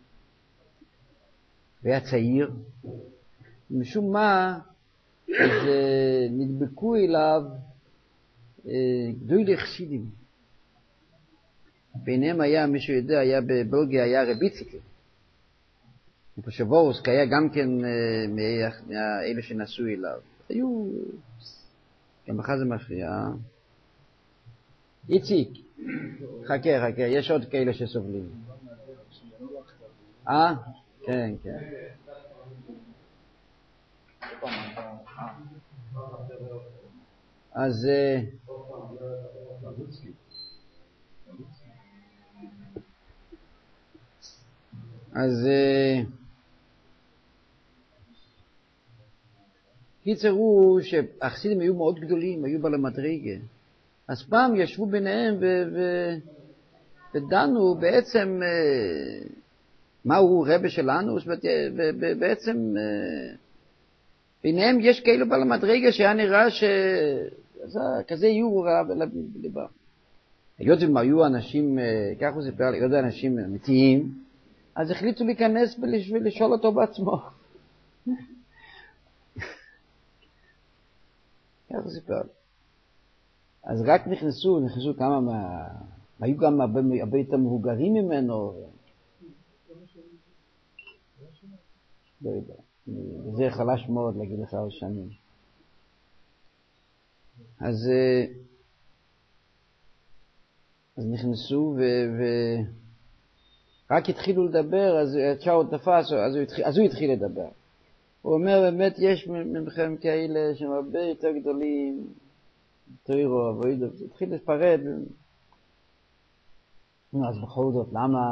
Speaker 1: והיה צעיר. משום מה, אז נדבקו אליו גדולי חסידים. ביניהם היה, מישהו יודע, היה בבלגיה, היה רבי ציקל. פושבורוס, היה גם כן מאלה שנסעו אליו. היו, גם לך זה מפריע. איציק, חכה, יש עוד כאלה שסובלים. כן. אז קיצר הוא שהחסידים היו מאוד גדולים, היו בעלי מדרגה. אז פעם ישבו ביניהם ודנו בעצם מהו רבי שלנו, בעצם ביניהם יש כאילו בעלי מדרגה שהיה נראה כזה איור רע בליבה. היות והם היו אנשים, כך הוא סיפר, היות אנשים אמיתיים, אז החליטו להיכנס ולשאול אותו בעצמו. כך הוא סיפר. אז רק נכנסו כמה היו גם הרבה יותר מבוגרים ממנו. לא יודע. זה חלש מאוד להגיד לך על שנים. אז נכנסו רק התחילו לדבר, אז צ'או תפס, אז הוא התחיל לדבר. הוא אומר, באמת יש מכם כאלה שהם הרבה יותר גדולים, תוירו, אבוידו, זה התחיל לפרד. אז בכל זאת, למה?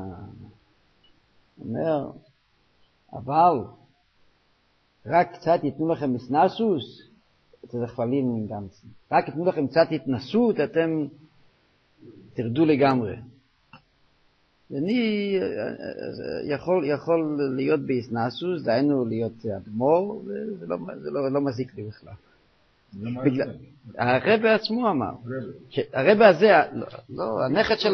Speaker 1: הוא אומר, אבל רק קצת ייתנו לכם מסנסוס, זה חפלים גם. רק ייתנו לכם קצת התנסות, אתם תרדו לגמרי. ואני יכול להיות בהסנסוס, דהיינו להיות אדמו"ר, וזה לא מזיק לי בכלל. הרב עצמו אמר. הרב הזה, לא, הנכד של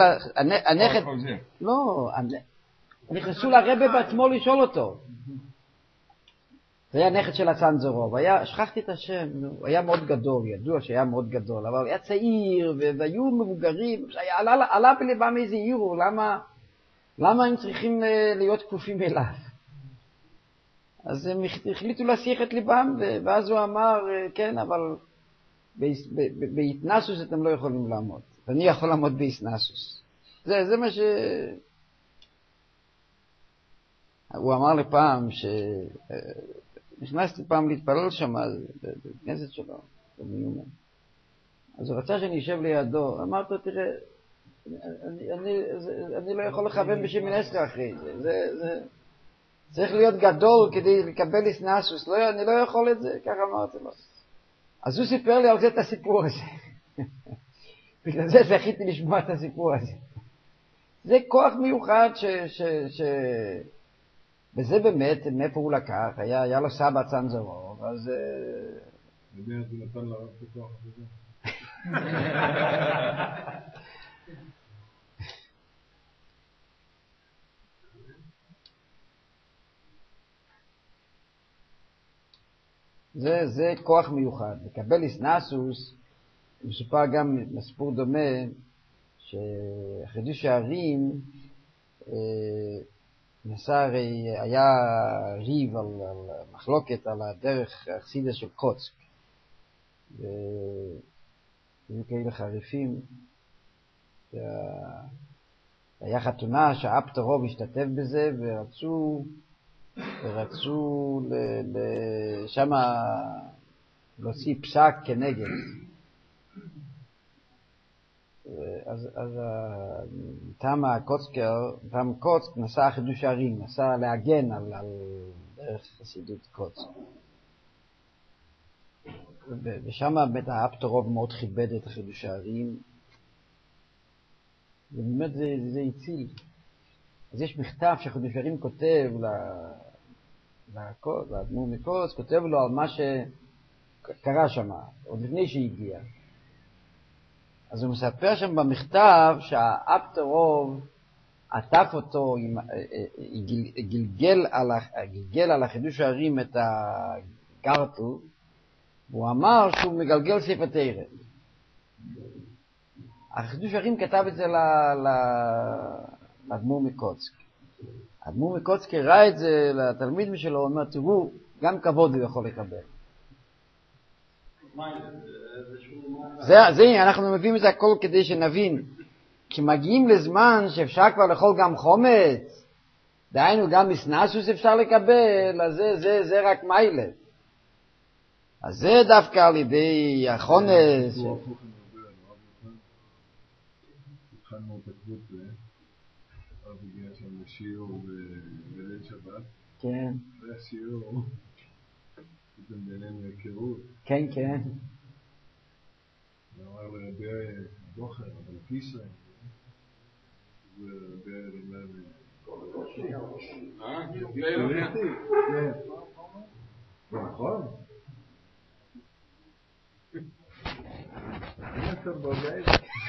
Speaker 1: לא, נכנסו לרב בעצמו לשאול אותו. זה היה נכד של הצנזרוב, שכחתי את השם, הוא היה מאוד גדול, ידוע שהיה מאוד גדול, אבל היה צעיר, והיו מבוגרים, עלה בלבם איזה עירו, למה הם צריכים להיות כפופים אליו? אז הם החליטו להסיח את ליבם, ואז הוא אמר, כן, אבל בהתנסוס אתם לא יכולים לעמוד. ואני יכול לעמוד בהתנסוס. זה מה ש... הוא אמר לפעם נכנסתי פעם להתפלל שם, בכנסת שלו, במיומן. אז הוא רצה שאני אשב לידו. אמרתי לו, תראה, אני לא יכול לכוון בשמן עשרה אחרי זה. צריך להיות גדול כדי לקבל איסנסוס. אני לא יכול את זה, ככה אמרתי לו. אז הוא סיפר לי על זה את הסיפור הזה. בגלל זה זכיתי לשמוע את הסיפור הזה. זה כוח מיוחד וזה באמת, מאיפה הוא לקח, היה לו סבא צנזרוב, אז...
Speaker 3: אני יודע, זה נתן לרב את הכוח הזה.
Speaker 1: זה כוח מיוחד. לקבל איסנסוס, מסופר גם בסיפור דומה, שחידוש הערים, הרי היה ריב על מחלוקת על הדרך החסידה של קוצק. והיו כאלה חריפים. היה חתונה שהאפטרוב השתתף בזה ורצו שמה להוציא פסק כנגד. אז טעם קוצק נסע חידוש הערים, נסע להגן על דרך חסידות קוצק. ושם בית האפטרוב מאוד כיבד את חידוש הערים, ובאמת זה הציל. אז יש מכתב שחידוש הערים כותב לאדמו"ר מקוצק, כותב לו על מה שקרה שם, עוד לפני שהגיע. אז הוא מספר שם במכתב שהאפטרוב עטף אותו, גלגל על החידוש הערים את הגרטל, והוא אמר שהוא מגלגל ספר תורה. החידוש הערים כתב את זה לאדמו"ר מקוצק. האדמו"ר מקוצק ראה את זה לתלמיד שלו, הוא אומר, תראו, גם כבוד הוא יכול לקבל. זה, אנחנו מביאים את זה הכל כדי שנבין. כי מגיעים לזמן שאפשר כבר לאכול גם חומץ, דהיינו גם מסנסוס אפשר לקבל, אז זה רק מיילה. אז זה דווקא על ידי החונס.
Speaker 3: התחלנו את הקבוצה, אז הגיע שם לשיעור בליל שבת.
Speaker 1: כן.
Speaker 3: זה השיעור, זה בינינו היכרות.
Speaker 1: כן, כן.
Speaker 3: ואמר לרבי בוחר, אבל קיסר, זה רבי רבי. כן. נכון? אתה בודק?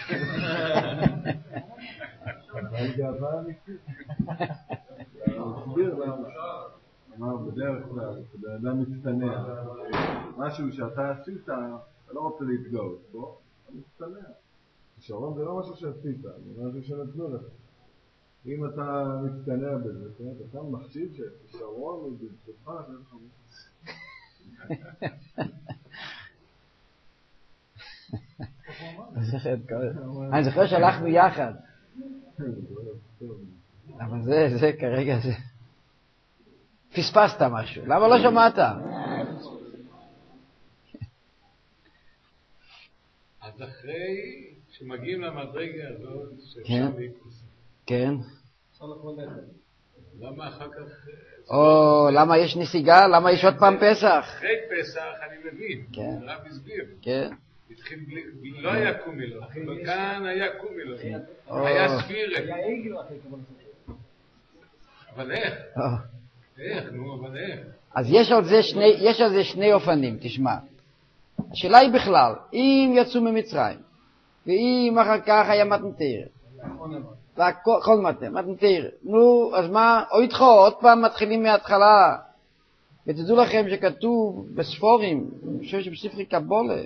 Speaker 3: אבל גאווה אמיתית. הוא הסביר למה. אמר, בדרך כלל, כשבאדם מצטנע, משהו שאתה עשית, אתה לא רוצה להתגאות בו, אתה מצטנע. כישרון זה לא משהו שעשית, זה משהו שנתנו לך. אם אתה מצטנע בזה, אתה מחשיב שכישרון הוא בזכותך, זה לך.
Speaker 1: אני זוכר שהלכנו יחד. אבל זה כרגע זה... פספסת משהו, למה לא שמעת?
Speaker 5: אז אחרי שמגיעים למדרגה הזאת, שאפשר להתפסק.
Speaker 1: כן.
Speaker 5: למה אחר כך...
Speaker 1: למה יש נסיגה? למה יש עוד פעם פסח?
Speaker 5: אחרי פסח אני מבין, הרב הסביר.
Speaker 1: כן.
Speaker 5: התחיל לא היה קומילו, וכאן היה קומילו. היה ספירה. אבל איך? אבל איך?
Speaker 1: אז יש על זה שני אופנים, תשמע. השאלה היא בכלל, אם יצאו ממצרים, ואם אחר כך היה מתנתר, והכל מתנתר, נו, אז מה, או איתך, עוד פעם מתחילים מההתחלה. ותדעו לכם שכתוב בספורים, אני חושב שבספרי קבולה,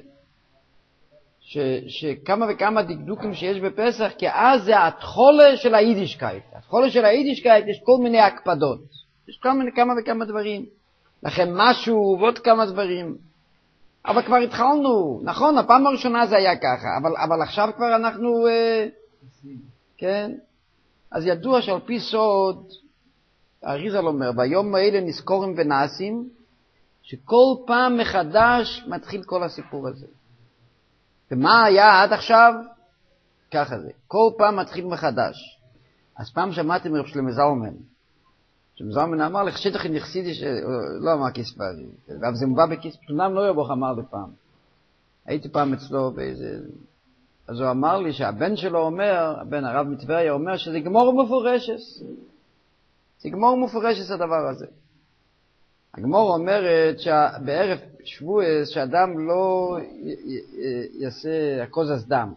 Speaker 1: שכמה וכמה דקדוקים שיש בפסח, כי אז זה התחולה של היידישקייט. התחולה של היידישקייט יש כל מיני הקפדות. יש כמה וכמה דברים. לכם משהו ועוד כמה דברים. אבל כבר התחלנו, נכון, הפעם הראשונה זה היה ככה, אבל עכשיו כבר אנחנו, כן? אז ידוע שעל פי סוד, האריז"ל אומר, ביום האלה נזכורים ונעשים, שכל פעם מחדש מתחיל כל הסיפור הזה. ומה היה עד עכשיו? ככה זה, כל פעם מתחיל מחדש. אז פעם שמעתם מרב שלמה זלמן, זלמן אמר לך שטח נכסידי שלא אמר כספרי, אבל זה מובא בכספרי, תונם לא יבוך אמר לי פעם. הייתי פעם אצלו באיזה... אז הוא אמר לי שהבן שלו אומר, הבן הרב מטבריה אומר שזה גמור מפורשס. זה גמור מפורשס הדבר הזה. הגמור אומרת שבערב שבועס שאדם לא יעשה הקוזז דם.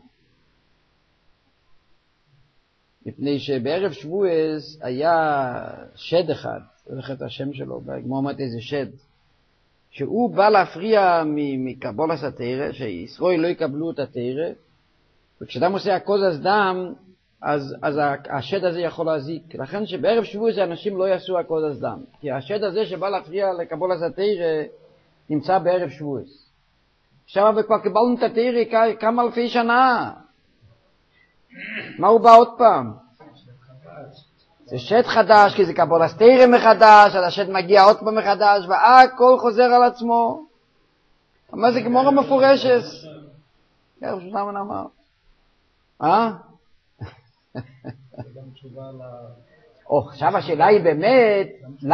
Speaker 1: מפני שבערב שבועס היה שד אחד, לא זוכר את השם שלו, בגמור אומרת איזה שד, שהוא בא להפריע מקבולת התורה, שישראל לא יקבלו את התורה, וכשאדם עושה הקוזז דם, אז השד הזה יכול להזיק. לכן שבערב שבועס אנשים לא יעשו הקוזז דם, כי השד הזה שבא להפריע לקבולת התורה נמצא בערב שבועס. עכשיו כבר קיבלנו את התורה כמה אלפי שנה. מה הוא בא עוד פעם? זה שד חדש, כי זה קבולת תורה מחדש, אז השד מגיע עוד פעם מחדש, והכל חוזר על עצמו. מה זה גמור המפורשס? כן, פשוט למה נאמר? עכשיו השאלה היא באמת,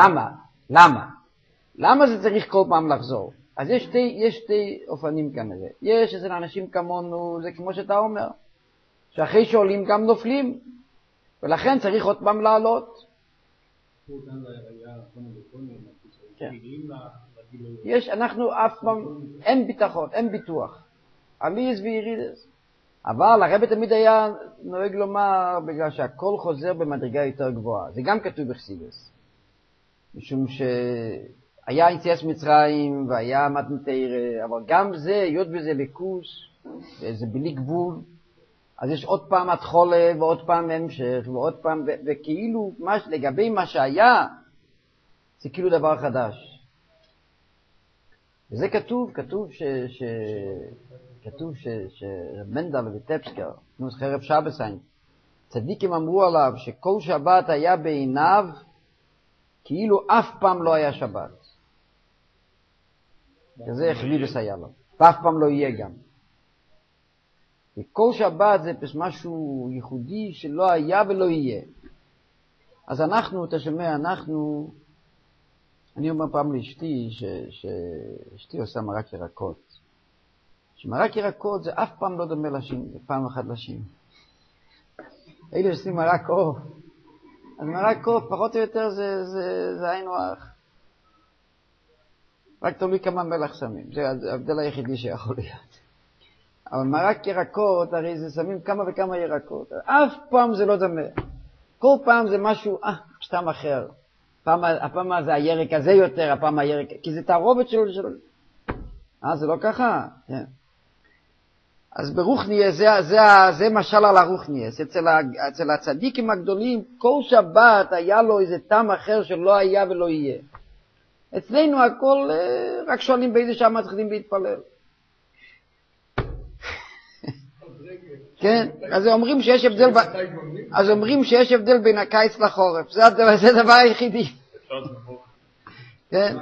Speaker 1: למה זה צריך כל פעם לחזור? אז יש שתי אופנים כנראה. יש אצל אנשים כמונו, זה כמו שאתה אומר, שאחרי שעולים גם נופלים, ולכן צריך עוד פעם לעלות. יש, אנחנו אף פעם, אין ביטחון, אין ביטוח. עליז וירידס. אבל הרב תמיד היה נוהג לומר, בגלל שהכל חוזר במדרגה יותר גבוהה. זה גם כתוב בחסידות. משום שהיה יציאת מצרים והיה מתן תורה, אבל גם זה, היות בזה ליכוס, זה בלי גבול, אז יש עוד פעם התחולה ועוד פעם המשך ועוד פעם, וכאילו לגבי מה שהיה, זה כאילו דבר חדש. וזה כתוב שמנדל וטפסקר, נוס חרב שבסיין, צדיקים אמרו עליו שכל שבת היה בעיניו כאילו אף פעם לא היה שבת. כזה חביבס היה לו, ואף פעם לא יהיה גם. וכל שבת זה משהו ייחודי שלא היה ולא יהיה. אז אנחנו, אתה שומע, אני אומר פעם לאשתי, שאשתי עושה מרק ירקות. שמרק ירקות זה אף פעם לא דומה לשין, זה פעם אחת לשין. אלה שעושים מרק עוף. אז מרק עוף, פחות או יותר זה היינו הך. רק תלוי כמה מלח שמים. זה ההבדל היחידי שיכול להיות. אבל מרק ירקות, הרי זה שמים כמה וכמה ירקות. אף פעם זה לא דומה. כל פעם זה משהו, סתם אחר. הפעם זה הירק הזה יותר, הפעם הירק, כי זה תערובת שלו. זה לא ככה? כן. אז ברוחניאס, זה משל על הרוחניאס. אצל הצדיקים הגדולים, כל שבת היה לו איזה טעם אחר שלא היה ולא יהיה. אצלנו הכל, רק שואלים באיזה שעה מתחילים להתפלל. כן, אז אומרים שיש הבדל בין הקיץ לחורף. זה הדבר היחידי. כן.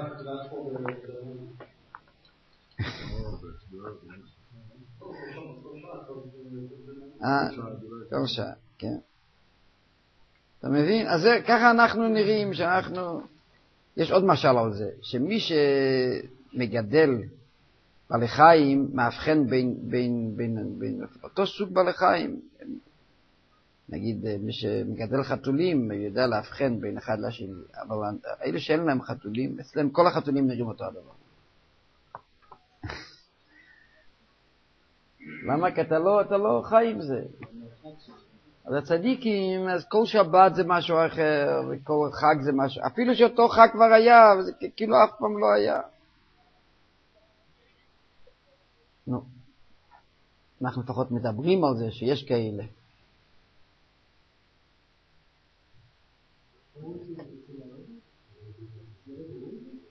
Speaker 1: כל שעה, כן. אתה מבין? אז ככה אנחנו נראים, יש עוד משל על זה, שמי שמגדל בעלי חיים מאבחן בין אותו סוג בעלי חיים. נגיד, מי שמגדל חתולים יודע להבחן בין אחד לשני, אבל אלה שאין להם חתולים, אצלם כל החתולים נראים אותו הדבר. למה? כי אתה לא חי עם זה. אז הצדיקים, אז כל שבת זה משהו אחר, וכל חג זה משהו, אפילו שאותו חג כבר היה, וזה כאילו אף פעם לא היה. נו, אנחנו לפחות מדברים על זה שיש כאלה.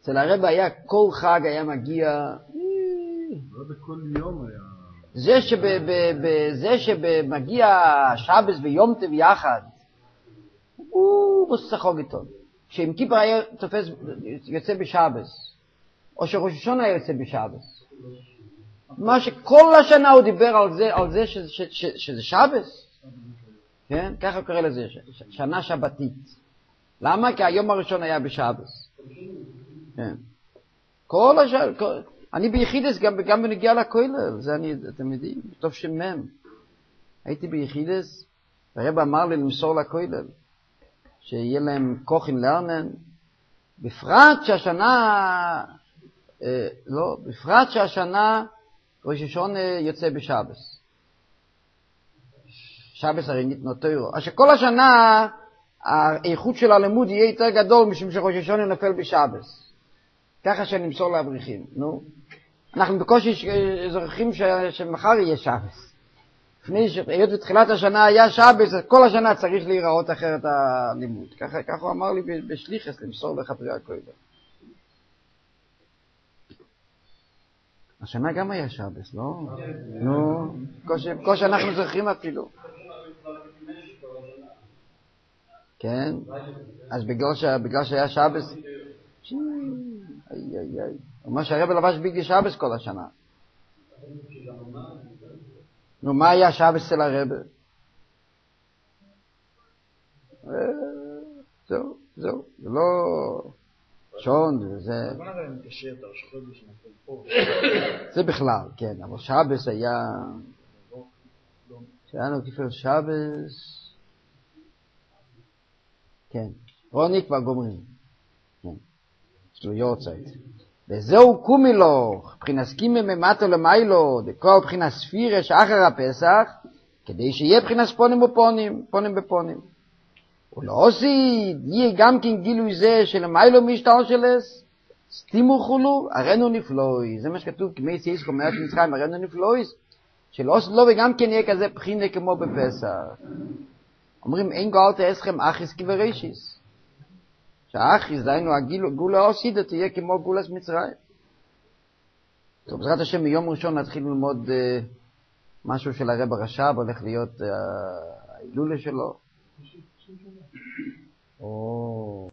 Speaker 1: אצל הרב היה, כל חג היה מגיע,
Speaker 3: לא בכל יום היה...
Speaker 1: זה שמגיע שבס ויום טוב יחד, הוא רוצה לחוג איתו. כשאם כיפר היה תופס, יוצא בשבס, או שראש השונה היה יוצא בשבס. מה שכל השנה הוא דיבר על זה שזה שבס. כן? ככה קורא לזה, שנה שבתית. למה? כי היום הראשון היה בשבס. כן. כל השנה, אני ביחידס גם בנגיע לכולל, זה אתם יודעים, טוב שמם. הייתי ביחידס, והרב אמר לי למסור לכולל, שיהיה להם כוחים לרנן, בפרט שהשנה ראש השונה יוצא בשבס. שבס הרי ניתנו תוירו. אז שכל השנה האיכות של הלימוד יהיה יותר גדול משום שראש השונה נופל בשבס. ככה שנמסור לאברכים. נו, אנחנו בקושי זוכרים שמחר יהיה שבס. היות בתחילת השנה היה שבס, כל השנה צריך להיראות אחרת הלימוד. ככה הוא אמר לי בשליחס למסור לחברי הכולל. השנה גם היה שבס, לא? נו, בקושי אנחנו זוכרים אפילו. כן? אז בגלל שהיה שבס... מה שהרב לבש בגלל שבס כל השנה. נו, מה היה שבס אצל הרב? זהו, זה לא שון, זה בכלל, כן, אבל שבס היה, שהיה כפל שבס, כן, רוני כבר גומרים, כן, יש לו יורצייט. וזהו קומילו, בחינה סקימה ממטו למיילו, דכל בחינה ספירה שאחר הפסח, כדי שיהיה בחינה ספונים ופונים, פונים בפונים. ולא עושים, יהיה גם כן גילוי זה שלמיילו משתל שלס, סתימו חולו, הראינו נפלוי. זה מה שכתוב, כמי יציאס חומרת מצרים, הראינו נפלוי, שלא עושים לו וגם כן יהיה כזה בחינה כמו בפסח. אומרים, אין גאלת אסכם אחיס כברישיס. שהאחיס, דיינו, הגולה העוסידה תהיה כמו גולס מצרים. טוב, בעזרת השם, מיום ראשון נתחיל ללמוד משהו של הרב הרש"ב, הולך להיות ההילולה שלו.